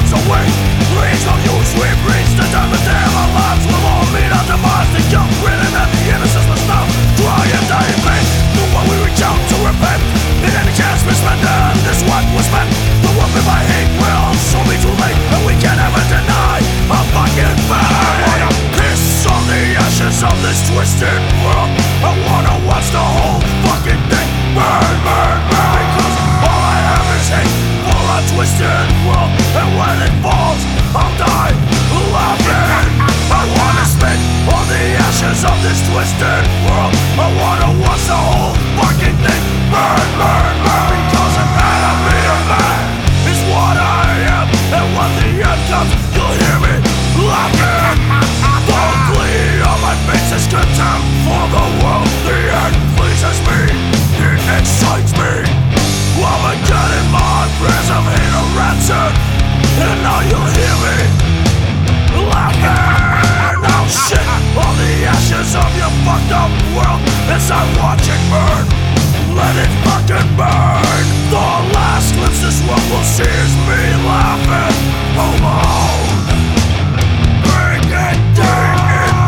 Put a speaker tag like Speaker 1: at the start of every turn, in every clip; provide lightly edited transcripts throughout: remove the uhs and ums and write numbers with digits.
Speaker 1: once a week. Please don't use sweet reach the time of day our lives will all meet our demise. The young grinning and the innocence must stop. Try and die in vain. The one we reach out to repent. In any chance we spend, and this what was meant. The one we might hate will soon be too late, and we can't ever deny our fucking fate. I wanna piss on the ashes of this twisted world. I wanna watch the whole fucking thing burn, burn, burn. Because all I have is hate for a twisted world, and when it falls, I'll die laughing. I wanna spit on the ashes of this twisted world. I wanna watch the whole fucking thing burn, burn, burn. Because an enemy of man is what I am, and when the end comes, you'll hear me laughing. The glee on my face is contempt for the world. The end pleases me, it excites me. I'm getting my prayers of hate are rancid, and now you'll hear me laughing. Now shit on the ashes of your fucked up world as I watch it burn. Let it fucking burn. The last glimpse this world will see is me laughing alone. Bring it down.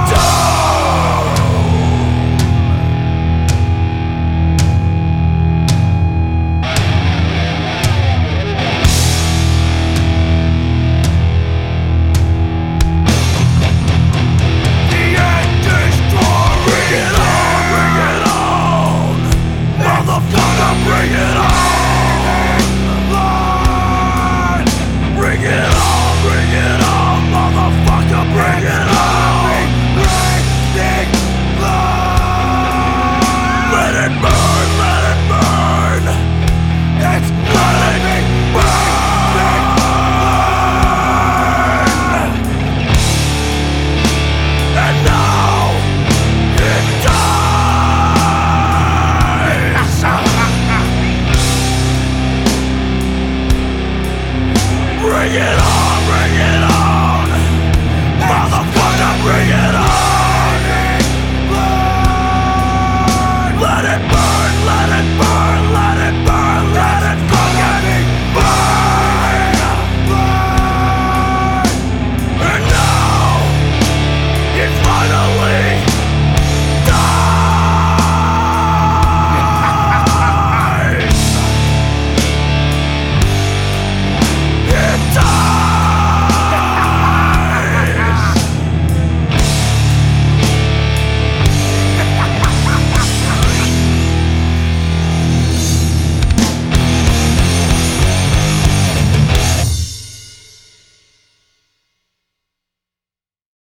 Speaker 1: Bring it on! Bring it on, bring it on, motherfucker, bring it on! Bring it on! Let it burn, let it burn! It's letting it burn! And now it dies! Bring it on, motherfucker, bring it on!